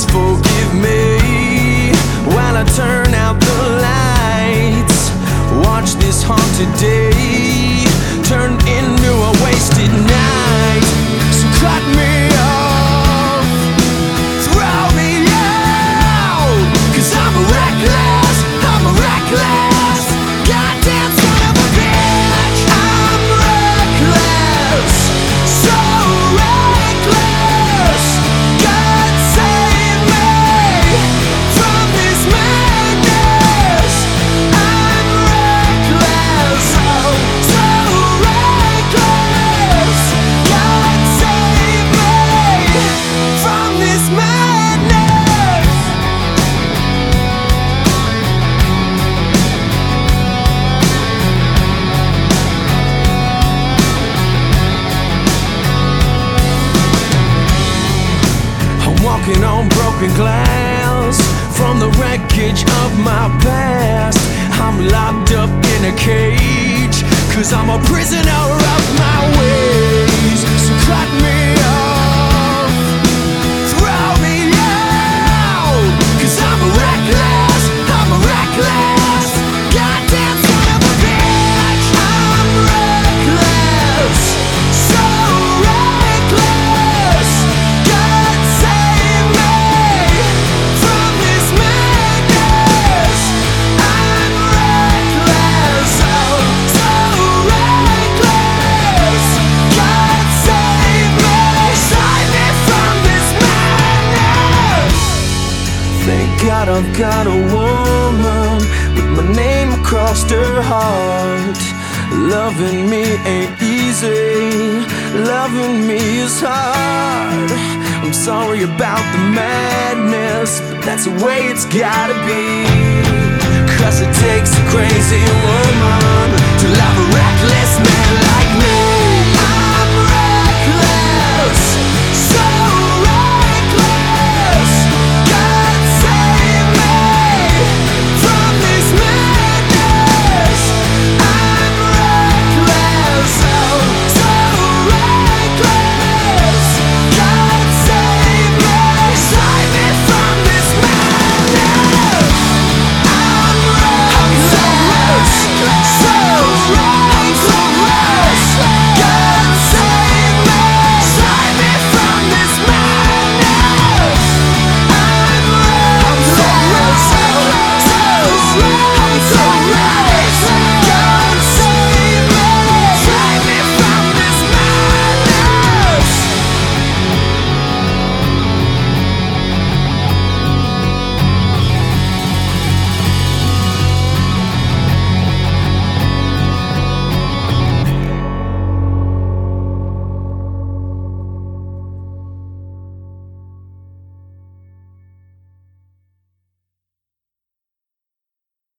forgive me while I turn out the lights. Watch this haunted day turn into a wasted night. So cut me off, throw me out, 'cause I'm a reckless goddamn son of a bitch. I'm reckless, so reckless. God save me from this madness. I'm reckless, oh, so reckless. God save me from this madness. I'm walking on broken glass from the wreckage of my past. I'm locked up in a cage, 'cause I'm a prisoner of my ways. So cut me off, throw me out, 'cause I'm a reckless goddamn son of a bitch. I'm reckless, so reckless. God save me from this madness. I'm reckless, oh, so reckless. God save me from this madness. Thank God I've got a woman with my name across her heart. Loving me ain't easy, loving me is hard. I'm sorry about the madness, but that's the way it's gotta be. 'Cause it takes a crazy woman to love a reckless man like